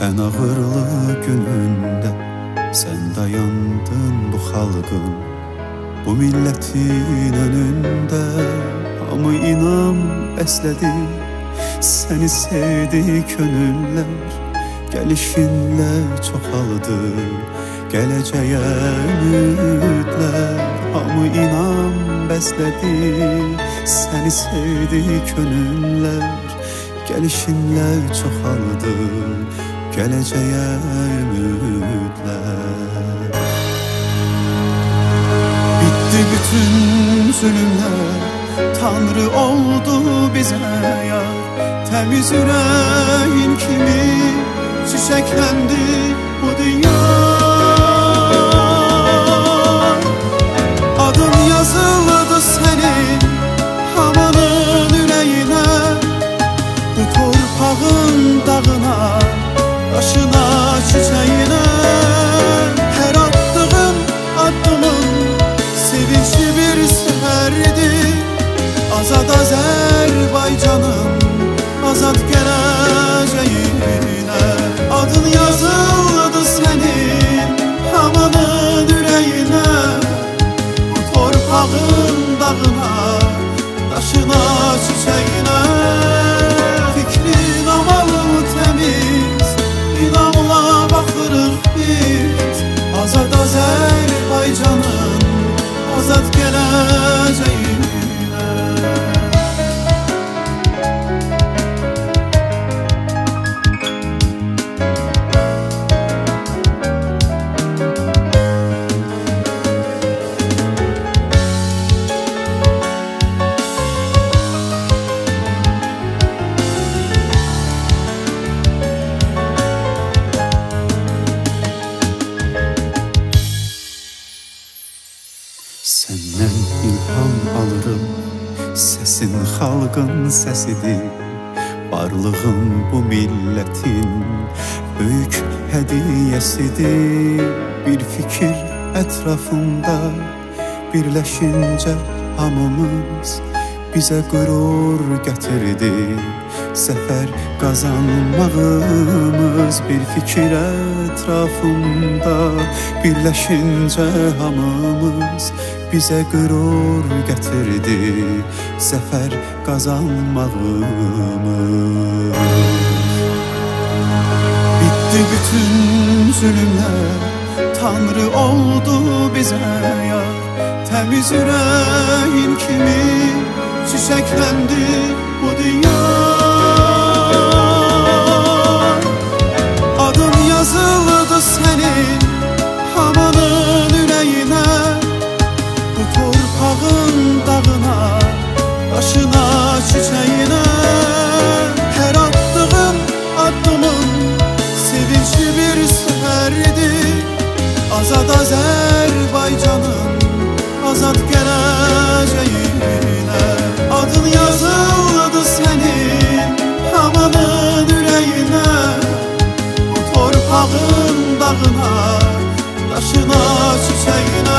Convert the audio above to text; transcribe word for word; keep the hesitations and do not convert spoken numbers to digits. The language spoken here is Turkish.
En ağırlı gününde sen dayandın bu halkın, bu milletin önünde. Hamı inam besledi, seni sevdi könüller. Gelişinle çoxaldı geleceğe ümidler. Hamı inam besledi, seni sevdi könüller. Gelişinle çoxaldı geleceğe ümidler. Bitti bütün zulümler, Tanrı oldu bize yar. Temiz yüreğin kimi çiçeklendi bu dünya. Adın yazıldı senin hamının yüreğine, bu torpağın dağına, taşına, çiçeğine. Her attığın addımın sevinçli bir seferdi. Azad Azerbaycan'ın azad geleceğine. Adın yazıldı senin hamının yüreğine, bu torpağın dağına, taşına, çiçeğine. Fikrin amalı temiz, inamla bakırıq biz. Azad Azerbaycan'ın azad geleceğine. Senden ilham alırım, sesin halkın sesidir. Varlığın bu milletin büyük hediyesidir. Bir fikir etrafında birleşince hamımız bize gurur getirdi. Zafer kazanmağımız bir fikir etrafında birleşince hamımız bize gurur getirdi. Zafer kazanmağımız. Bitti bütün zulümler, Tanrı oldu bize yar. Temiz yüreğin kimi çiçeklendi bu dünya. Adın yazıldı senin hamının yüreğine, bu torpağın dağına, taşına, çiçeğine. Her attığın addımın sevinçli bir seferdi. Azad Azerbaycan'ın azad geleceğine. Adın yazıldı senin hamının yüreğine, bu torpağın dağına, taşına, çiçeğine.